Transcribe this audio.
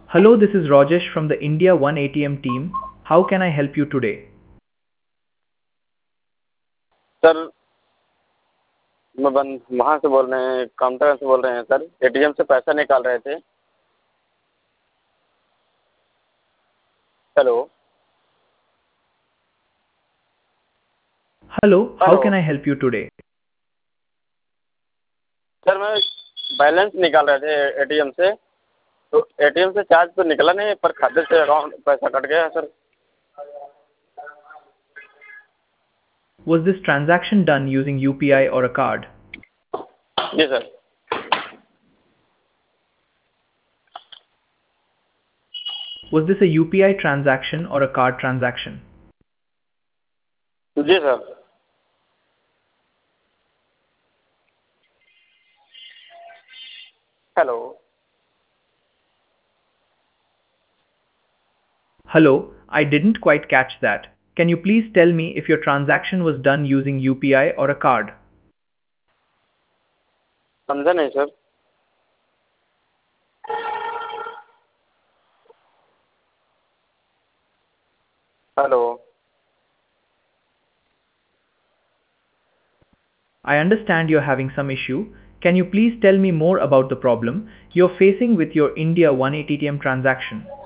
Hello, this is Rajesh from the India One ATM team. How can I help you today? Sir मैं वहाँ से बोल रहे हैं, काउंटर से बोल रहे हैं सर। एटीएम से पैसा निकाल रहे थे। Hello. Hello, how hello. can I help you today? Sir मैं बैलेंस निकाल रहे थे एटीएम से, तो एटीएम से चार्ज तो निकला नहीं, पर खाते से अकाउंट पैसा कट गया sir. Was this transaction done using UPI or a card? जी sir. Was this a UPI transaction or a card transaction? जी sir. Hello. Hello, I didn't quite catch that. Can you please tell me if your transaction was done using UPI or a card? समझा नहीं sir. Hello. I understand you're having some issue. Can you please tell me more about the problem you're facing with your India One ATM transaction?